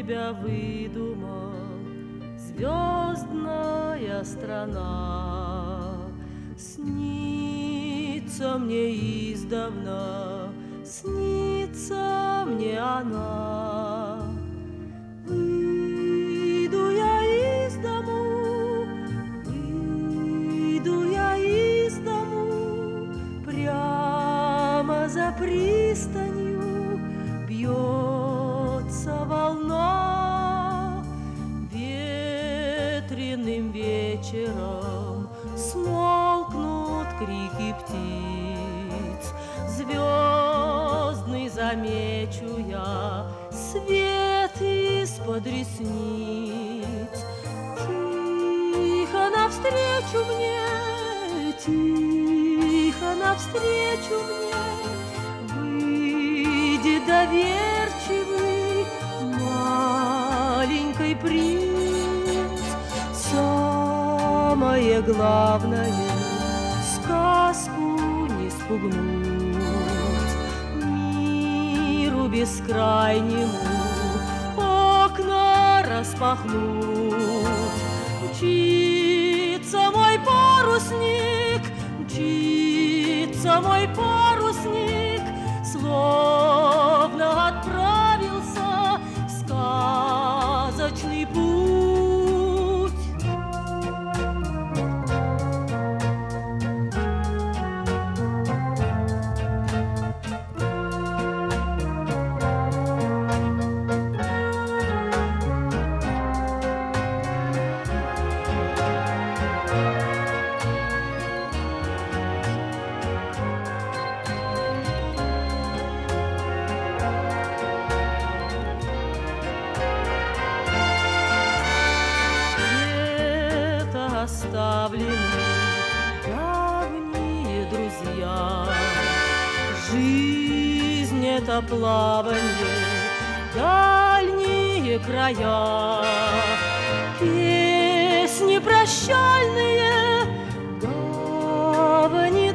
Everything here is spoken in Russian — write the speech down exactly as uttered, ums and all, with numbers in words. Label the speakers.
Speaker 1: тебя выдумал звездная страна. Снится мне издавна, снится мне она. Выйду я из дому, выйду я из дому, прямо за пристанью бьется волна. Ветреным вечером смолкнут крики птиц, звездный замечу я свет из-под ресниц. Тихо навстречу мне, тихо навстречу мне выйдет доверчивый маленький принц. Самое главное — сказку не спугнуть, миру бескрайнему окна распахнуть. Мчится мой парусник, мчится мой парусник, словно отправился в сказочный путь. Оставлены давние друзья. Жизнь — это плаванье, дальние края, песни прощальные, гавани